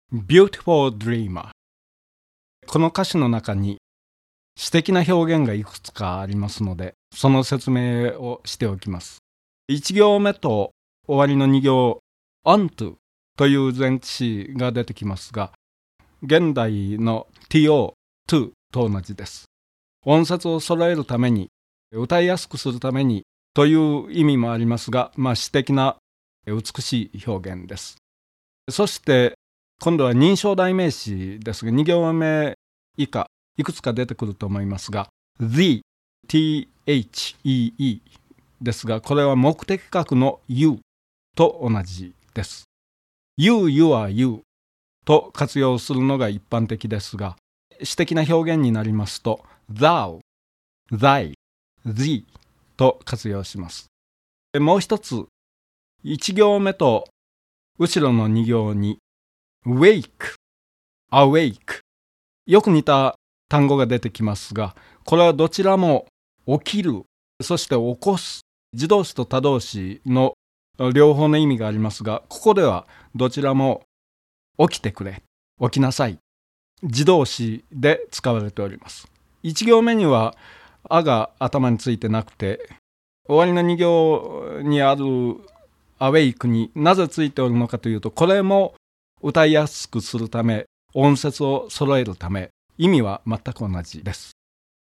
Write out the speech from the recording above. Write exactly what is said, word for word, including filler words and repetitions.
Beautiful Dreamer。この歌詞の中に詩的な表現がいくつかありますので、その説明をしておきます。いち行目と終わりのに行 onto という前置詞が出てきますが、現代の to to と同じです。音節を揃えるために、歌いやすくするためにという意味もありますが、まあ詩的な美しい表現です。そして今度は認証代名詞ですが、に行目以下いくつか出てくると思いますが、the、thee ですが、これは目的格の you と同じです。you, your, you と活用するのが一般的ですが、詩的な表現になりますと thou、thy、thee と活用します。もう一つ、いち行目と後ろのに行に wake、awake よく似た単語が出てきますが、これはどちらも起きる、そして起こす、自動詞と他動詞の両方の意味がありますが、ここではどちらも起きてくれ、起きなさい、自動詞で使われております。いち行目にはあが頭についてなくて、終わりのに行にあるアウェイクになぜついておるのかというと、これも歌いやすくするため、音節を揃えるため、意味は全く同じです。